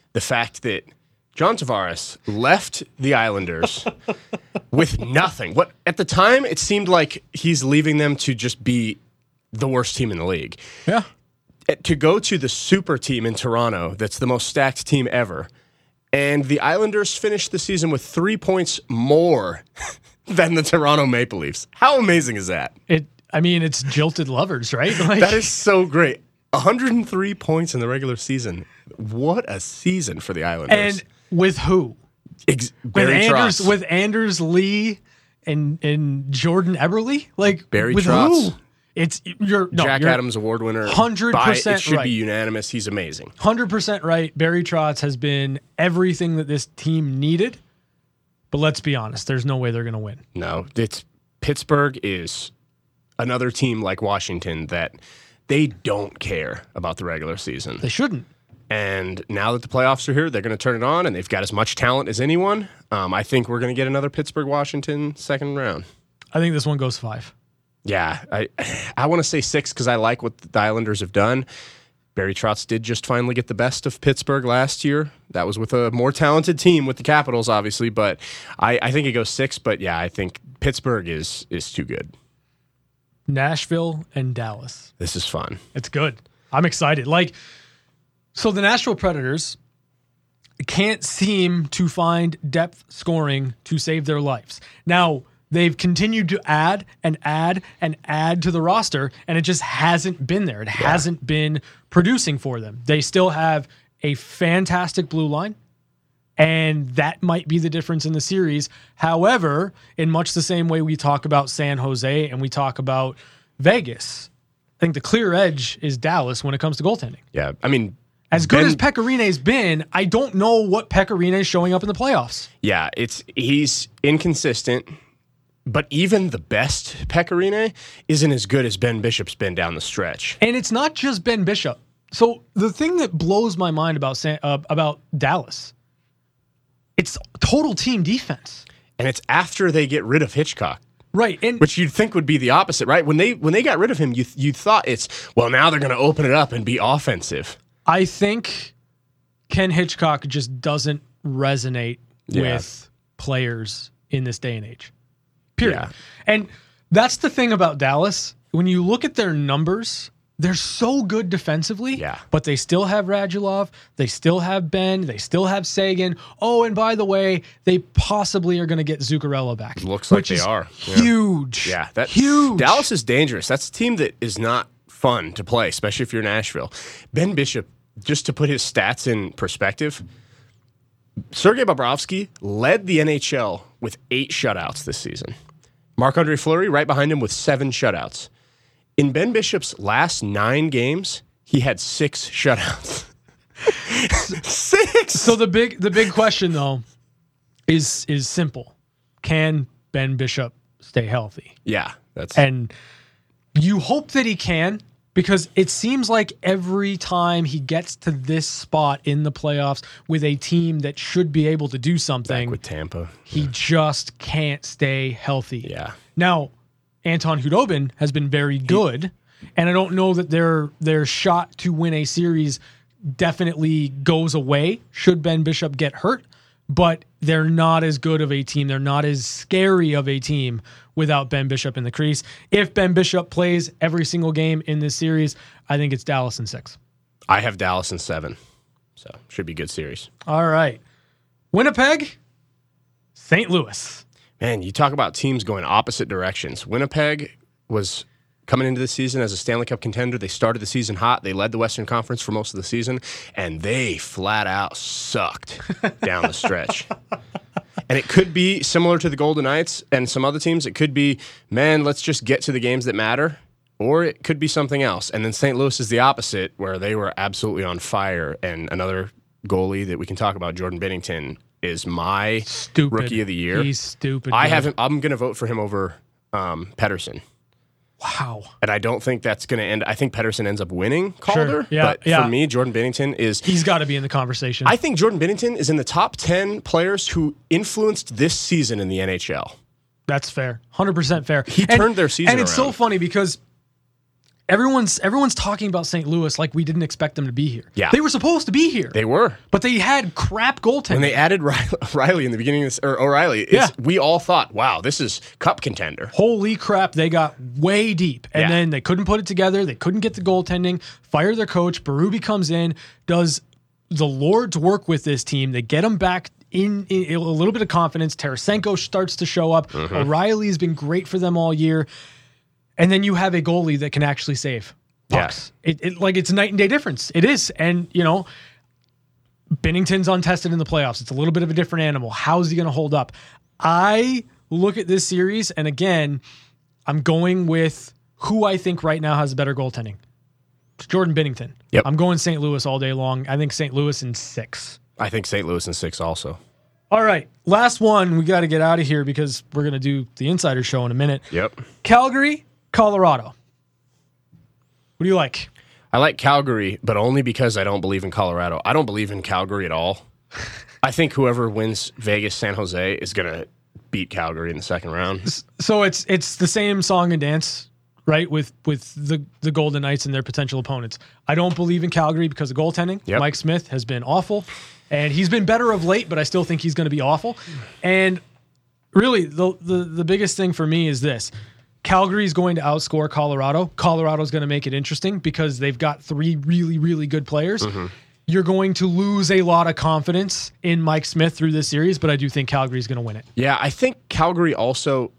the fact that John Tavares left the Islanders with nothing. What at the time it seemed like he's leaving them to just be the worst team in the league. Yeah. To go to the super team in Toronto, that's the most stacked team ever, and the Islanders finished the season with three points more than the Toronto Maple Leafs. How amazing is that? It. I mean, it's jilted lovers, right? Like, That is so great. one hundred three points in the regular season. What a season for the Islanders. and with who? Ex- With Barry Anders, Trotz. with Anders Lee and and Jordan Eberle, like Barry with Trotz. who? It's you're no, Jack you're Adams Award winner. one hundred percent By- It should right. be unanimous. He's amazing. one hundred percent right. Barry Trotz has been everything that this team needed. But let's be honest, there's no way they're going to win. No, it's Pittsburgh is another team like Washington that they don't care about the regular season. They shouldn't. And now that the playoffs are here, they're going to turn it on, and they've got as much talent as anyone. Um, I think we're going to get another Pittsburgh-Washington second round. I think this one goes five. Yeah, I I want to say six because I like what the Islanders have done. Barry Trotz did just finally get the best of Pittsburgh last year. That was with a more talented team with the Capitals, obviously, but I, I think it goes six. But yeah, I think Pittsburgh is is too good. Nashville and Dallas. This is fun. It's good. I'm excited. Like, so the Nashville Predators can't seem to find depth scoring to save their lives. Now, they've continued to add and add and add to the roster, and it just hasn't been there. It hasn't been producing for them. They still have a fantastic blue line, and that might be the difference in the series. However, in much the same way we talk about San Jose and we talk about Vegas, I think the clear edge is Dallas when it comes to goaltending. Yeah, I mean, As good Ben- as Pekarine's been, I don't know what Pekarine is showing up in the playoffs. yeah, it's he's inconsistent. But even the best Pecorine isn't as good as Ben Bishop's been down the stretch. And it's not just Ben Bishop. So the thing that blows my mind about San, uh, about Dallas, it's total team defense. And it's after they get rid of Hitchcock, Right. And which you'd think would be the opposite, right? When they when they got rid of him, you you thought it's, well, now they're going to open it up and be offensive. I think Ken Hitchcock just doesn't resonate Yeah. with players in this day and age. Period. Yeah. And that's the thing about Dallas. When you look at their numbers, they're so good defensively, Yeah. but they still have Radulov. They still have Ben. They still have Sagan. Oh, and by the way, they possibly are going to get Zuccarello back. Looks like which they is are. Yeah. Huge. Yeah, that huge. Dallas is dangerous. That's a team that is not fun to play, especially if you're Nashville. Ben Bishop, just to put his stats in perspective, Sergei Bobrovsky led the N H L with eight shutouts this season. Marc-Andre Fleury right behind him with seven shutouts. In Ben Bishop's last nine games, he had six shutouts. Six. So the big the big question though is is simple. Can Ben Bishop stay healthy? Yeah, that's And you hope that he can, because it seems like every time he gets to this spot in the playoffs with a team that should be able to do something, with Tampa. he just can't stay healthy. Yeah. Now, Anton Khudobin has been very good, and I don't know that their their shot to win a series definitely goes away should Ben Bishop get hurt, but they're not as good of a team. They're not as scary of a team without Ben Bishop in the crease. If Ben Bishop plays every single game in this series, I think it's Dallas in six. I have Dallas in seven, so should be a good series. All right. Winnipeg, Saint Louis. Man, you talk about teams going opposite directions. Winnipeg was coming into the season as a Stanley Cup contender. They started the season hot. They led the Western Conference for most of the season, and they flat out sucked down the stretch. And it could be similar to the Golden Knights and some other teams. It could be, man, let's just get to the games that matter. Or it could be something else. And then Saint Louis is the opposite, where they were absolutely on fire. And another goalie that we can talk about, Jordan Binnington, is my Stupid. rookie of the year. He's stupid. I good. haven't. I'm going to vote for him over um, Pettersson, Wow. and I don't think that's going to end. I think Pettersson ends up winning Calder. Yeah, but yeah. for me, Jordan Binnington is. He's got to be in the conversation. I think Jordan Binnington is in the top ten players who influenced this season in the N H L. That's fair. one hundred percent fair. He turned their season And it's so around. funny because everyone's everyone's talking about Saint Louis like we didn't expect them to be here. Yeah. They were supposed to be here. They were. But they had crap goaltending. When they added Riley, Riley in the beginning, of this, or O'Reilly, it's, Yeah. we all thought, wow, this is cup contender. Holy crap, they got way deep. And Yeah. then they couldn't put it together. They couldn't get the goaltending, fire their coach. Berube comes in, does the Lord's work with this team. They get them back in, in a little bit of confidence. Tarasenko starts to show up. Mm-hmm. O'Reilly has been great for them all year. And then you have a goalie that can actually save pucks. Yeah. It, it like it's a night and day difference. It is. And, you know, Binnington's untested in the playoffs. It's a little bit of a different animal. How's he going to hold up? I look at this series, and again, I'm going with who I think right now has better goaltending. It's Jordan Binnington. Yep. I'm going Saint Louis all day long. I think Saint Louis in six. I think Saint Louis in six also. All right, last one. We got to get out of here because we're going to do the Insider Show in a minute. Yep. Calgary, Colorado. What do you like? I like Calgary, but only because I don't believe in Colorado. I don't believe in Calgary at all. I think whoever wins Vegas San Jose is going to beat Calgary in the second round. So it's it's the same song and dance, right? With with the the Golden Knights and their potential opponents. I don't believe in Calgary because of goaltending. Yep. Mike Smith has been awful, and he's been better of late, but I still think he's going to be awful. And really, the, the the biggest thing for me is this: Calgary is going to outscore Colorado. Colorado's going to make it interesting because they've got three really really good players. Mm-hmm. You're going to lose a lot of confidence in Mike Smith through this series, but I do think Calgary's going to win it. Yeah, I think Calgary also,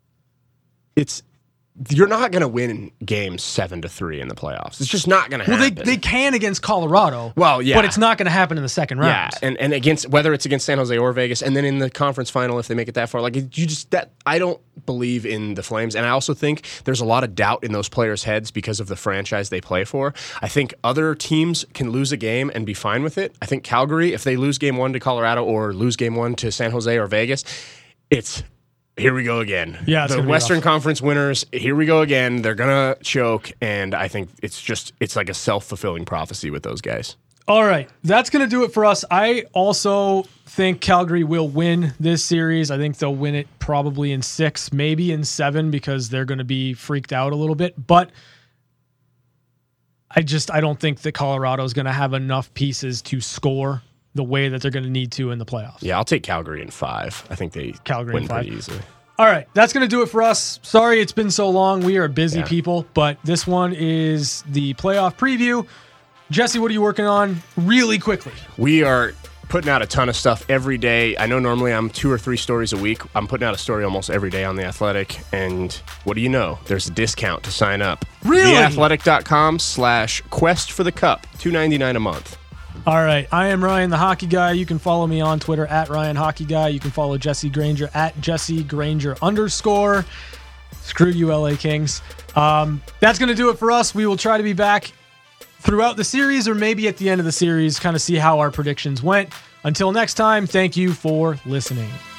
it's, you're not going to win games seven to three in the playoffs. It's just not going to Well, happen. they, they can against Colorado. Well, yeah. But it's not going to happen in the second round. Yeah, and, and against whether it's against San Jose or Vegas, and then in the conference final if they make it that far, like you just that I don't believe in the Flames, and I also think there's a lot of doubt in those players' heads because of the franchise they play for. I think other teams can lose a game and be fine with it. I think Calgary, if they lose game one to Colorado or lose game one to San Jose or Vegas, it's here we go again. Yeah, it's the gonna be Western rough. Conference winners, here we go again. They're gonna choke, and I think it's just it's like a self-fulfilling prophecy with those guys. All right, that's going to do it for us. I also think Calgary will win this series. I think they'll win it probably in six, maybe in seven, because they're going to be freaked out a little bit. But I just I don't think that Colorado is going to have enough pieces to score the way that they're going to need to in the playoffs. Yeah, I'll take Calgary in five. I think they Calgary win in five. pretty easily. All right, that's going to do it for us. Sorry it's been so long. We are busy Yeah. people, but this one is the playoff preview. Jesse, what are you working on really quickly? We are putting out a ton of stuff every day. I know normally I'm two or three stories a week. I'm putting out a story almost every day on The Athletic. And what do you know? There's a discount to sign up. Really? theathletic.com slash quest for the cup. two ninety-nine a month. All right, I am Ryan the Hockey Guy. You can follow me on Twitter at Ryan Hockey Guy. You can follow Jesse Granger at Jesse Granger underscore. Screw you, L A Kings. Um, that's going to do it for us. We will try to be back throughout the series or maybe at the end of the series, kind of see how our predictions went. Until next time, thank you for listening.